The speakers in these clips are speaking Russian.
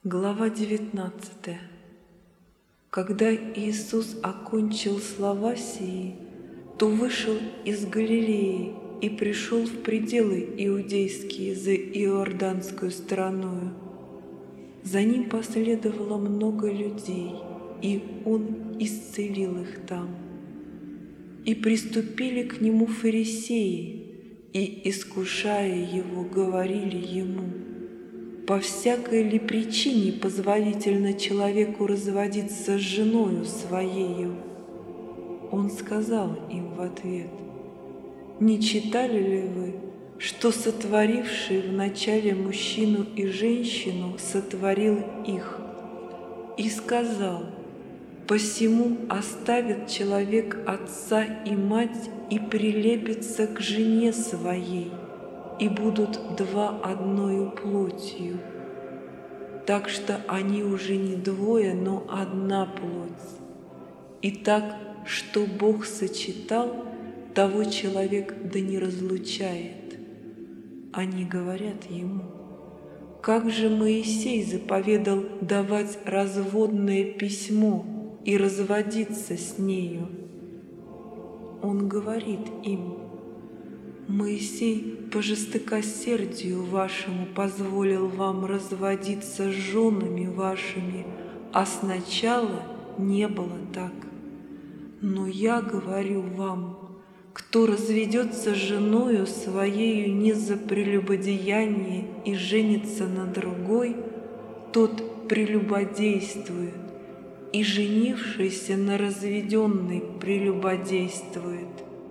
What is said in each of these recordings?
Глава 19. Когда Иисус окончил слова сии, то вышел из Галилеи и пришел в пределы иудейские за Иорданскую стороною. За ним последовало много людей, и он исцелил их там. И приступили к нему фарисеи, и, искушая его, говорили ему: «По всякой ли причине позволительно человеку разводиться с женою своею?» Он сказал им в ответ: «Не читали ли вы, что сотворивший вначале мужчину и женщину сотворил их? И сказал: посему оставит человек отца и мать и прилепится к жене своей, и будут два одною плотью. Так что они уже не двое, но одна плоть. И так, что Бог сочетал, того человек да не разлучает». Они говорят ему: «Как же Моисей заповедал давать разводное письмо и разводиться с нею?» Он говорит им: «Моисей по жестокосердию вашему позволил вам разводиться с женами вашими, а сначала не было так. Но я говорю вам, кто разведется с женою своею не за прелюбодеяние и женится на другой, тот прелюбодействует, и женившийся на разведенной прелюбодействует».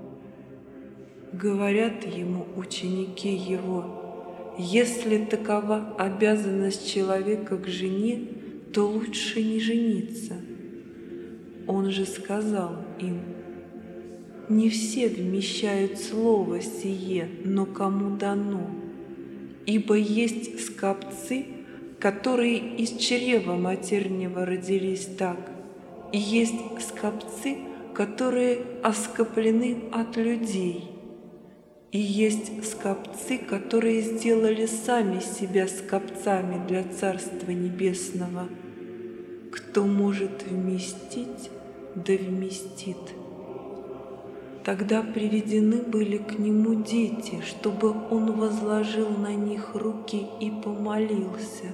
Говорят ему ученики его: «Если такова обязанность человека к жене, то лучше не жениться». Он же сказал им: «Не все вмещают слово сие, но кому дано. Ибо есть скопцы, которые из чрева матернего родились так, и есть скопцы, которые оскоплены от людей, и есть скопцы, которые сделали сами себя скопцами для Царства Небесного. Кто может вместить, да вместит». Тогда приведены были к нему дети, чтобы он возложил на них руки и помолился.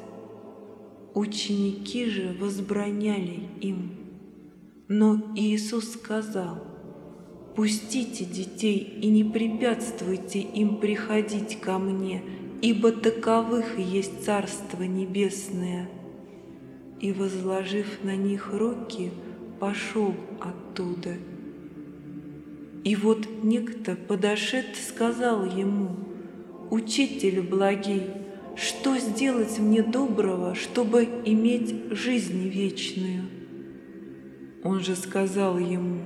Ученики же возбраняли им. Но Иисус сказал: «Пустите детей и не препятствуйте им приходить ко мне, ибо таковых есть Царство Небесное». И, возложив на них руки, пошел оттуда. И вот некто, подошед, сказал ему: «Учитель благий, что сделать мне доброго, чтобы иметь жизнь вечную?» Он же сказал ему: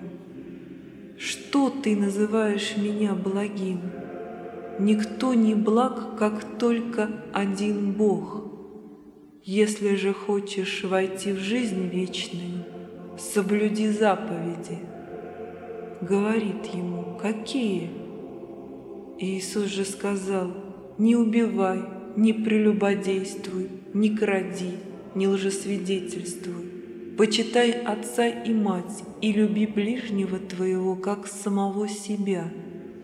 «Что ты называешь меня благим? Никто не благ, как только один Бог. Если же хочешь войти в жизнь вечную, соблюди заповеди». Говорит ему: «Какие?» Иисус же сказал: «Не убивай, не прелюбодействуй, не кради, не лжесвидетельствуй, почитай отца и мать, и люби ближнего твоего, как самого себя».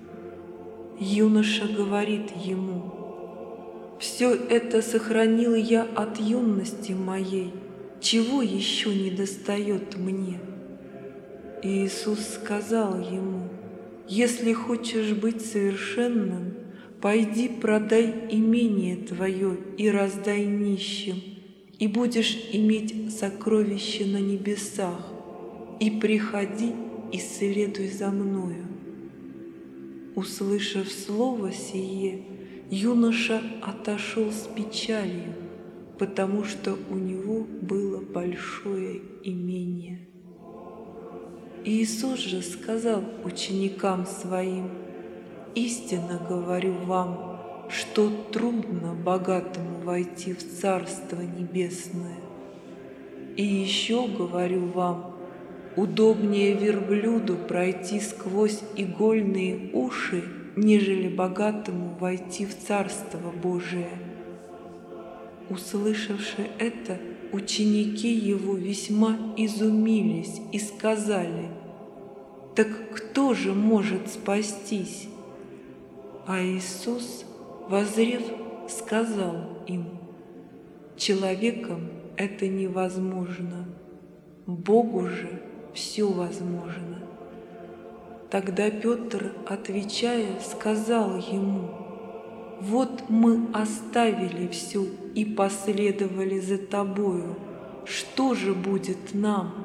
Юноша говорит ему: «Все это сохранил я от юности моей, чего еще недостает мне?» Иисус сказал ему: «Если хочешь быть совершенным, пойди продай имение твое и раздай нищим, и будешь иметь сокровище на небесах, и приходи и следуй за мною». Услышав слово сие, юноша отошел с печалью, потому что у него было большое имение. Иисус же сказал ученикам своим: «Истинно говорю вам, что трудно богатому войти в Царство Небесное. И еще говорю вам, удобнее верблюду пройти сквозь игольные уши, нежели богатому войти в Царство Божие». Услышавши это, ученики его весьма изумились и сказали: «Так кто же может спастись?» А Иисус, воззрев, сказал им: «Человеком это невозможно, Богу же все возможно». Тогда Петр, отвечая, сказал ему: «Вот мы оставили все и последовали за Тобою. Что же будет нам?»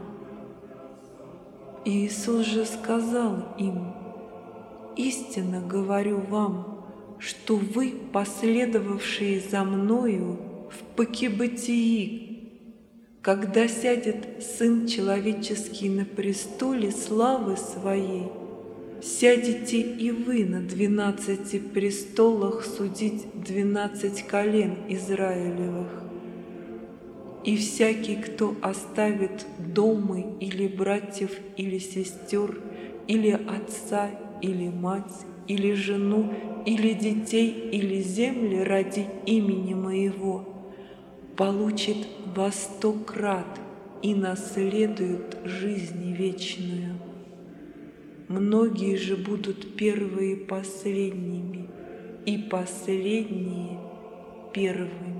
Иисус же сказал им: «Истинно говорю вам, что вы, последовавшие за Мною в покибытии, когда сядет Сын Человеческий на престоле славы Своей, сядете и вы на 12 престолах судить 12 колен Израилевых. И всякий, кто оставит домы или братьев, или сестер, или отца, или мать, или жену, или детей, или земли ради имени Моего, получит во 100 крат и наследует жизнь вечную. Многие же будут первые последними, и последние первыми».